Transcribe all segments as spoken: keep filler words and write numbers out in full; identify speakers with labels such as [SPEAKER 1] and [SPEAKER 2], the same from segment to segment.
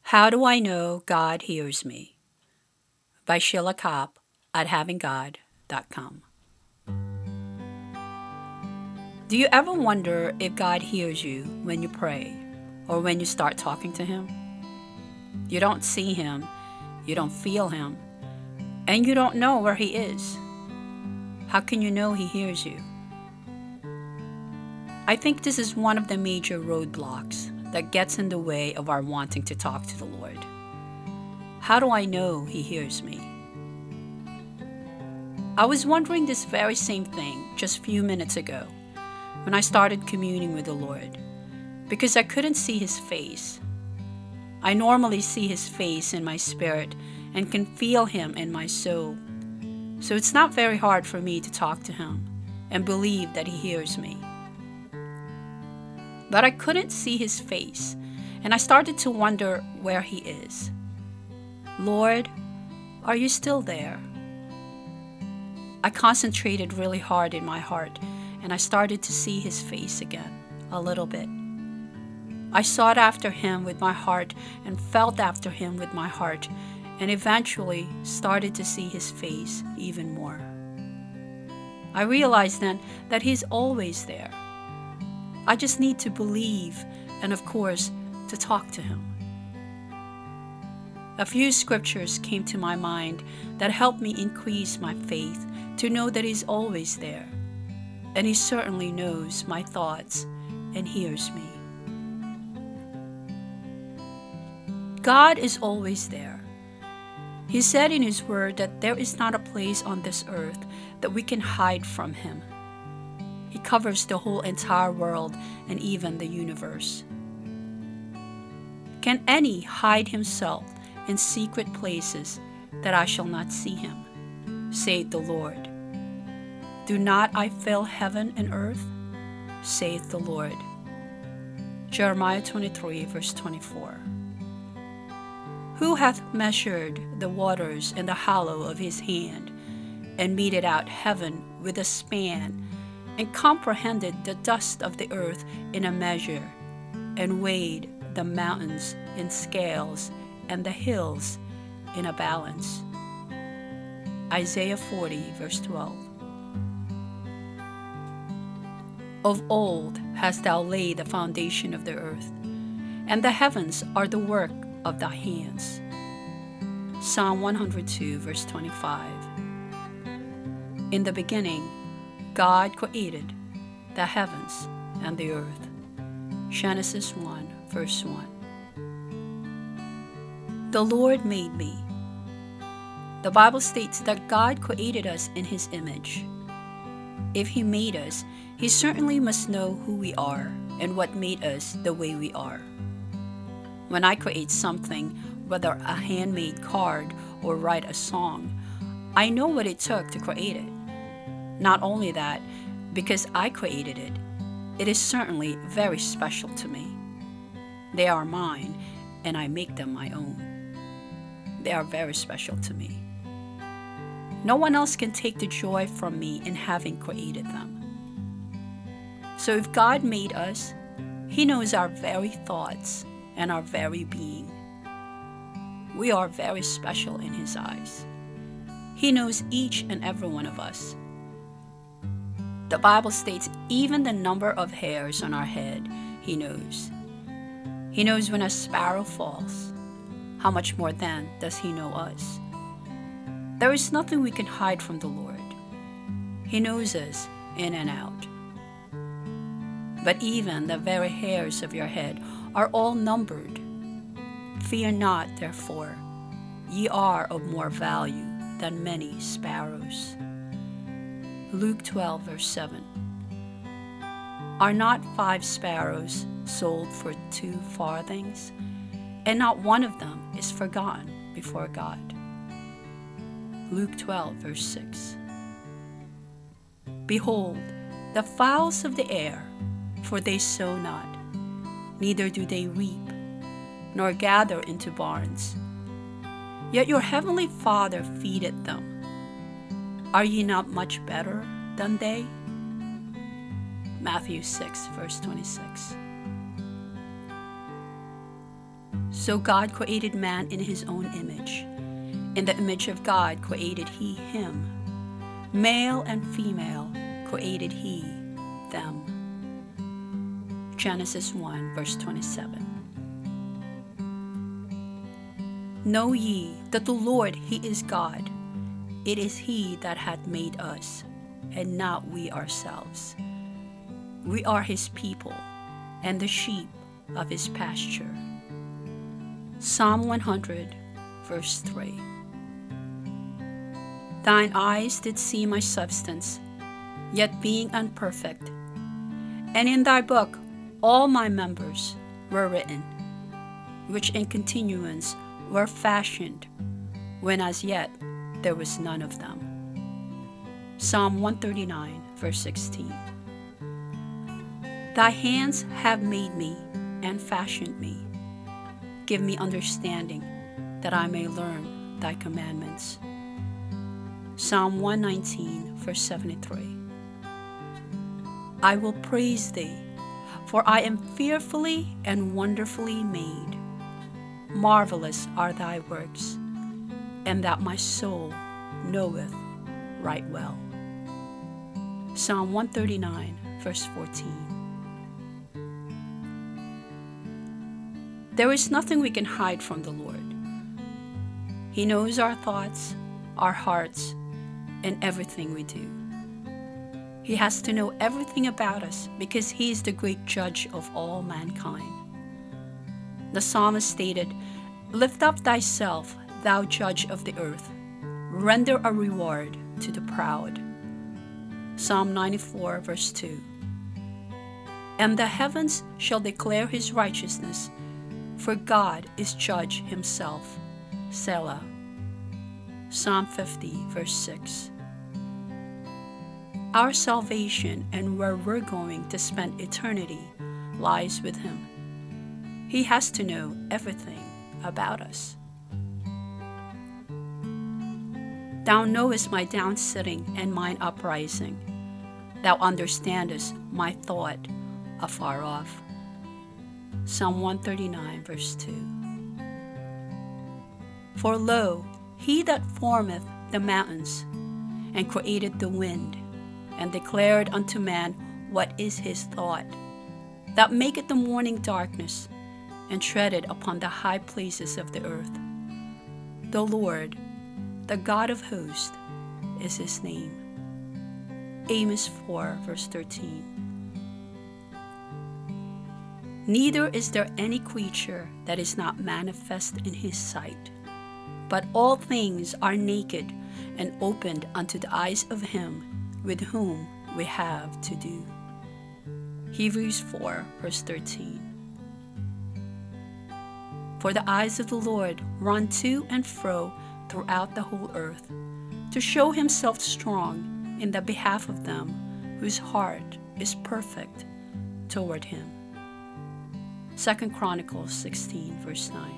[SPEAKER 1] How Do I Know God Hears Me? By Sheila Kopp at having god dot com. Do you ever wonder if God hears you when you pray or when you start talking to Him? You don't see Him, you don't feel Him, and you don't know where He is. How can you know He hears you? I think this is one of the major roadblocks that gets in the way of our wanting to talk to the Lord. How do I know He hears me? I was wondering this very same thing just a few minutes ago when I started communing with the Lord, because I couldn't see His face. I normally see His face in my spirit and can feel Him in my soul, so it's not very hard for me to talk to Him and believe that He hears me. But I couldn't see His face, and I started to wonder where He is. Lord, are You still there? I concentrated really hard in my heart, and I started to see His face again, a little bit. I sought after Him with my heart and felt after Him with my heart, and eventually started to see His face even more. I realized then that He's always there. I just need to believe and, of course, to talk to Him. A few scriptures came to my mind that helped me increase my faith to know that He's always there, and He certainly knows my thoughts and hears me. God is always there. He said in His Word that there is not a place on this earth that we can hide from Him. He covers the whole entire world and even the universe. Can any hide himself in secret places that I shall not see Him? Saith the Lord. Do not I fill heaven and earth? Saith the Lord. Jeremiah twenty-three, verse twenty-four. Who hath measured the waters in the hollow of His hand, and meted out heaven with a span, and comprehended the dust of the earth in a measure, and weighed the mountains in scales, and the hills in a balance? Isaiah forty, verse twelve. Of old hast thou laid the foundation of the earth, and the heavens are the work of thy hands. Psalm one hundred two, verse twenty-five. In the beginning, God created the heavens and the earth. Genesis one, verse one. The Lord made me. The Bible states that God created us in His image. If He made us, He certainly must know who we are and what made us the way we are. When I create something, whether a handmade card or write a song, I know what it took to create it. Not only that, because I created it, it is certainly very special to me. They are mine, and I make them my own. They are very special to me. No one else can take the joy from me in having created them. So if God made us, He knows our very thoughts and our very being. We are very special in His eyes. He knows each and every one of us. The Bible states even the number of hairs on our head He knows. He knows when a sparrow falls. How much more then does He know us? There is nothing we can hide from the Lord. He knows us in and out. But even the very hairs of your head are all numbered. Fear not, therefore, ye are of more value than many sparrows. Luke twelve, verse seven. Are not five sparrows sold for two farthings, and not one of them is forgotten before God? Luke twelve, verse six. Behold, the fowls of the air, for they sow not, neither do they reap, nor gather into barns, yet your heavenly Father feedeth them. Are ye not much better than they? Matthew six, verse twenty-six. So God created man in his own image. In the image of God created he him. Male and female created he them. Genesis one, verse twenty-seven. Know ye that the Lord, he is God. It is he that hath made us, and not we ourselves. We are his people, and the sheep of his pasture. Psalm one hundred, verse three. Thine eyes did see my substance, yet being unperfect. And in thy book all my members were written, which in continuance were fashioned, when as yet there was none of them. Psalm one thirty-nine, verse sixteen. Thy hands have made me and fashioned me. Give me understanding, that I may learn thy commandments. Psalm one nineteen, verse seventy-three. I will praise thee, for I am fearfully and wonderfully made. Marvelous are thy works, and that my soul knoweth right well. Psalm one thirty-nine, verse fourteen. There is nothing we can hide from the Lord. He knows our thoughts, our hearts, and everything we do. He has to know everything about us because he is the great judge of all mankind. The psalmist stated, Lift up thyself, thou judge of the earth. Render a reward to the proud. Psalm ninety-four, verse two. And the heavens shall declare his righteousness, for God is judge himself. Selah. Psalm fifty, verse six. Our salvation and where we're going to spend eternity lies with him. He has to know everything about us. Thou knowest my down sitting and mine uprising. Thou understandest my thought afar off. Psalm one thirty-nine, verse two. For lo, he that formeth the mountains, and created the wind, and declared unto man what is his thought, that maketh the morning darkness, and treaded upon the high places of the earth. The Lord, the God of hosts, is his name. Amos four, verse thirteen. Neither is there any creature that is not manifest in his sight, but all things are naked and opened unto the eyes of him with whom we have to do. Hebrews four, verse thirteen. For the eyes of the Lord run to and fro throughout the whole earth, to show himself strong in the behalf of them whose heart is perfect toward him. Second Chronicles sixteen, verse nine.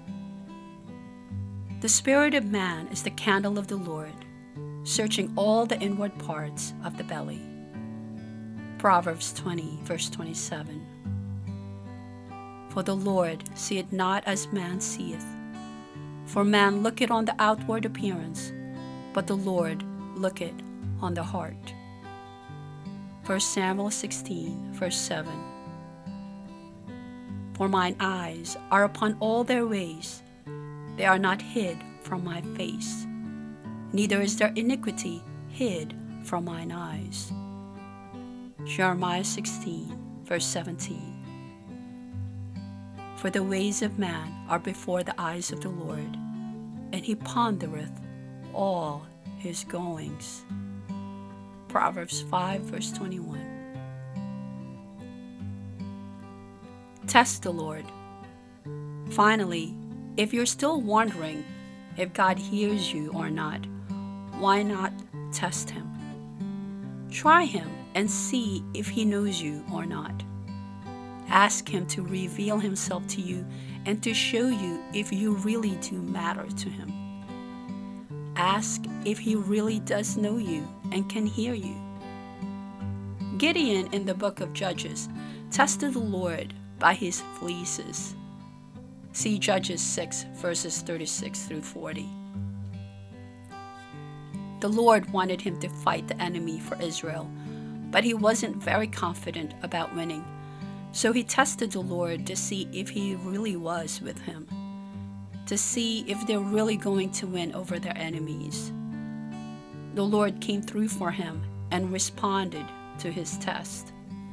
[SPEAKER 1] The spirit of man is the candle of the Lord, searching all the inward parts of the belly. Proverbs twenty, verse twenty-seven. For the Lord seeth not as man seeth. For man looketh on the outward appearance, but the Lord looketh on the heart. First Samuel sixteen, verse seven. For mine eyes are upon all their ways, they are not hid from my face, neither is their iniquity hid from mine eyes. Jeremiah sixteen, verse seventeen. For the ways of man are before the eyes of the Lord, and he pondereth all his goings. Proverbs five, verse twenty-one. Test the Lord. Finally, if you're still wondering if God hears you or not, why not test him? Try him and see if he knows you or not. Ask him to reveal himself to you and to show you if you really do matter to him. Ask if he really does know you and can hear you. Gideon in the book of Judges tested the Lord by his fleeces. See Judges six, verses thirty-six through forty. The Lord wanted him to fight the enemy for Israel, but he wasn't very confident about winning. So he tested the Lord to see if he really was with him, to see if they're really going to win over their enemies. The Lord came through for him and responded to his test.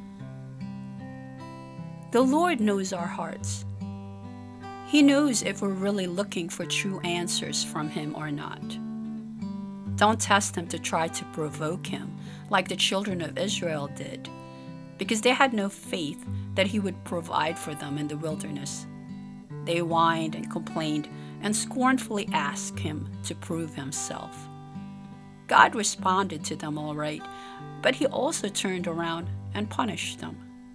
[SPEAKER 1] The Lord knows our hearts. He knows if we're really looking for true answers from him or not. Don't test him to try to provoke him like the children of Israel did, because they had no faith that he would provide for them in the wilderness. They whined and complained and scornfully asked him to prove himself. God responded to them all right, but he also turned around and punished them.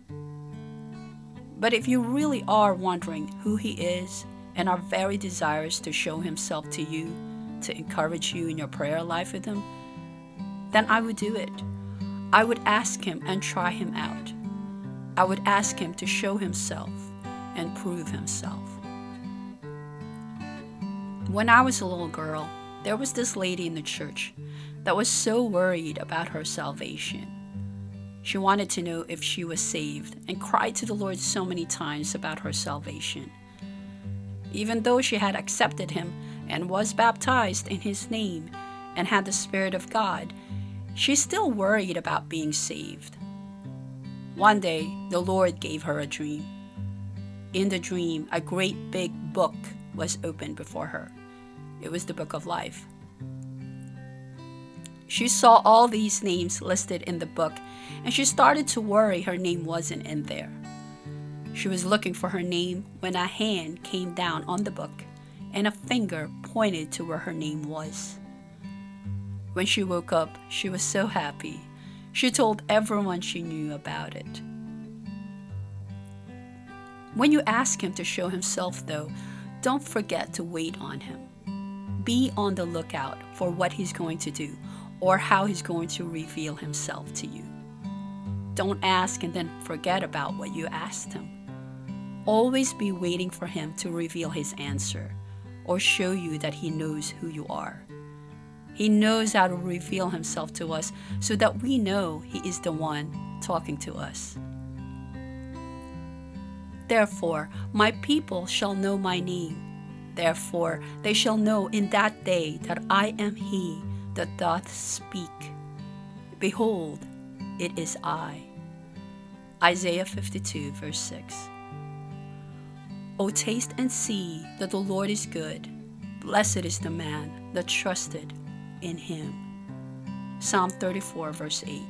[SPEAKER 1] But if you really are wondering who he is and are very desirous to show himself to you, to encourage you in your prayer life with him, then I would do it. I would ask him and try him out. I would ask him to show himself and prove himself. When I was a little girl, there was this lady in the church that was so worried about her salvation. She wanted to know if she was saved and cried to the Lord so many times about her salvation. Even though she had accepted him and was baptized in his name and had the Spirit of God, she still worried about being saved. One day, the Lord gave her a dream. In the dream, a great big book was opened before her. It was the Book of Life. She saw all these names listed in the book, and she started to worry her name wasn't in there. She was looking for her name when a hand came down on the book, and a finger pointed to where her name was. When she woke up, she was so happy. She told everyone she knew about it. When you ask him to show himself, though, don't forget to wait on him. Be on the lookout for what he's going to do or how he's going to reveal himself to you. Don't ask and then forget about what you asked him. Always be waiting for him to reveal his answer or show you that he knows who you are. He knows how to reveal himself to us so that we know he is the one talking to us. Therefore, my people shall know my name. Therefore, they shall know in that day that I am he that doth speak. Behold, it is I. Isaiah fifty-two, verse six. O taste and see that the Lord is good. Blessed is the man that trusted in him. Psalm thirty-four, verse eight.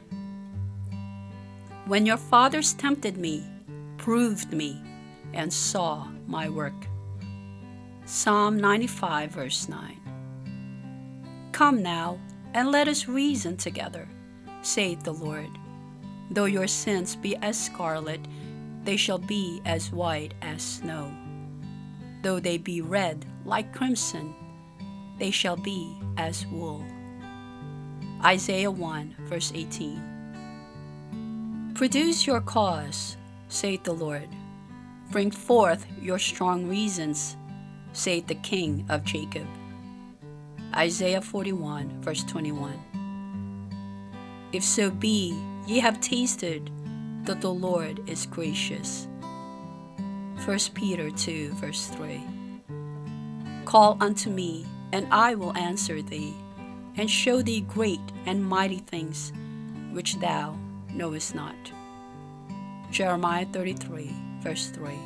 [SPEAKER 1] When your fathers tempted me, proved me, and saw my work. Psalm ninety-five, verse nine. Come now, and let us reason together, saith the Lord. Though your sins be as scarlet, they shall be as white as snow. Though they be red like crimson, they shall be as wool. Isaiah one, verse eighteen. Produce your cause, saith the Lord. Bring forth your strong reasons, saith the King of Jacob. Isaiah forty-one, verse twenty-one. If so be ye have tasted that the Lord is gracious. First Peter two, verse three. Call unto me, and I will answer thee, and show thee great and mighty things which thou knowest not. Jeremiah thirty-three, verse three.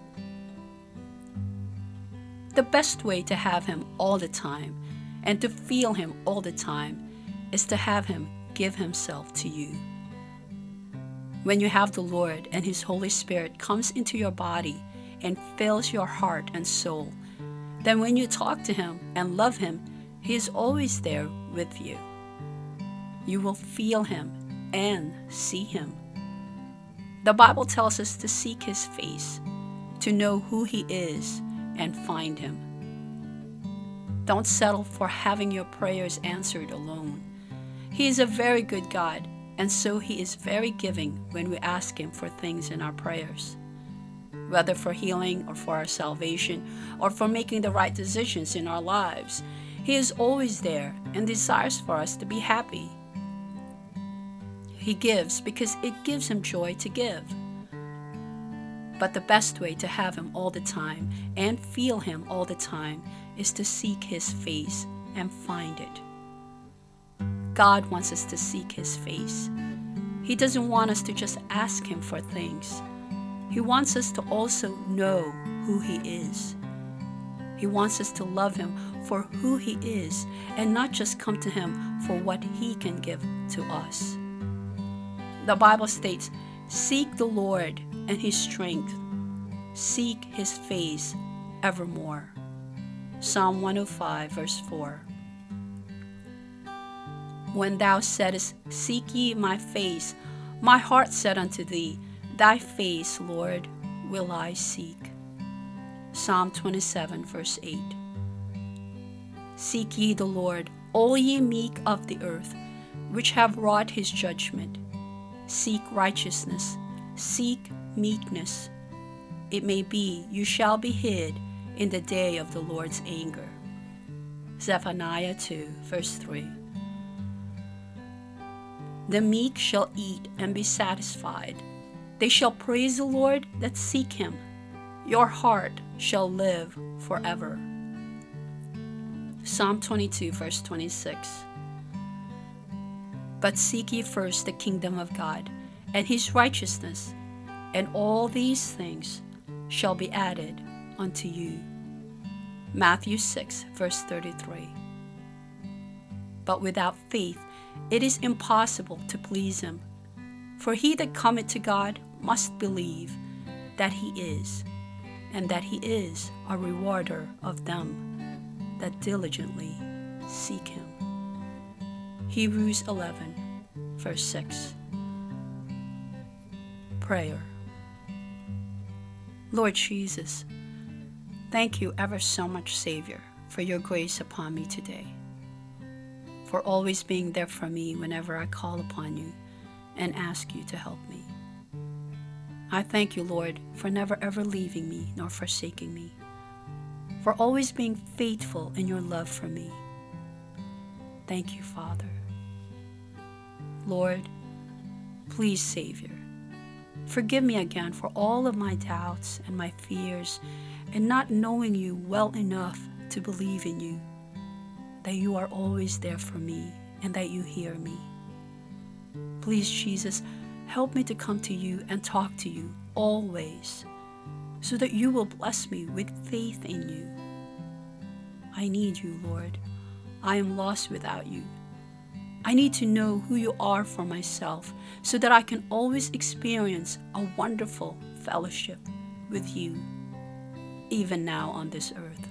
[SPEAKER 1] The best way to have him all the time and to feel him all the time is to have him give himself to you. When you have the Lord and his Holy Spirit comes into your body and fills your heart and soul, then when you talk to him and love him, he is always there with you. You will feel him and see him. The Bible tells us to seek his face, to know who he is, and find him. Don't settle for having your prayers answered alone. He is a very good God, and so he is very giving when we ask him for things in our prayers. whether for healing or for our salvation or for making the right decisions in our lives. He is always there and desires for us to be happy. He gives because it gives him joy to give. But the best way to have him all the time and feel him all the time is to seek his face and find it. God wants us to seek his face. He doesn't want us to just ask him for things. He wants us to also know who he is. He wants us to love him for who he is and not just come to him for what he can give to us. The Bible states, "Seek the Lord and his strength. Seek his face evermore." Psalm one oh five, verse four. When thou saidst, "Seek ye my face," my heart said unto thee, "Thy face, Lord, will I seek." Psalm twenty-seven, verse eight. Seek ye the Lord, all ye meek of the earth, which have wrought his judgment. Seek righteousness, seek meekness. It may be you shall be hid in the day of the Lord's anger. Zephaniah two, verse three. The meek shall eat and be satisfied. They shall praise the Lord that seek him. Your heart shall live forever. Psalm twenty-two, verse twenty-six. But seek ye first the kingdom of God and his righteousness, and all these things shall be added unto you. Matthew six, verse thirty-three. But without faith it is impossible to please him. For he that cometh to God must believe that he is, and that he is a rewarder of them that diligently seek him. Hebrews eleven, verse six. Prayer. Lord Jesus, thank you ever so much, Savior, for your grace upon me today, for always being there for me whenever I call upon you and ask you to help me. I thank you, Lord, for never ever leaving me nor forsaking me, for always being faithful in your love for me. Thank you, Father. Lord, please, Savior, forgive me again for all of my doubts and my fears and not knowing you well enough to believe in you, that you are always there for me and that you hear me. Please, Jesus, help me to come to you and talk to you always, so that you will bless me with faith in you. I need you, Lord. I am lost without you. I need to know who you are for myself, so that I can always experience a wonderful fellowship with you, even now on this earth.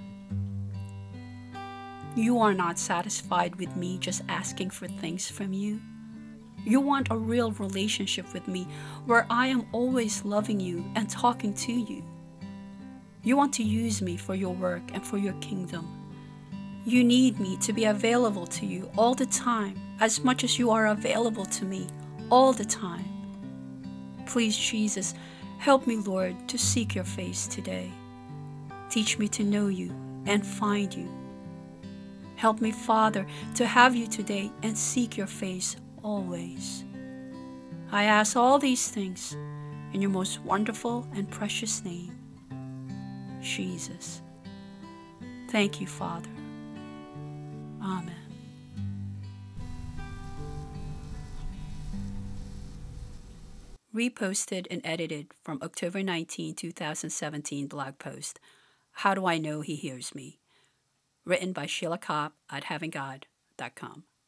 [SPEAKER 1] You are not satisfied with me just asking for things from you. You want a real relationship with me where I am always loving you and talking to you. You want to use me for your work and for your kingdom. You need me to be available to you all the time, as much as you are available to me all the time. Please, Jesus, help me, Lord, to seek your face today. Teach me to know you and find you. Help me, Father, to have you today and seek your face always. I ask all these things in your most wonderful and precious name, Jesus. Thank you, Father. Amen. Reposted and edited from October nineteenth, two thousand seventeen blog post, How Do I Know He Hears Me? Written by Sheila Kopp at having god dot com.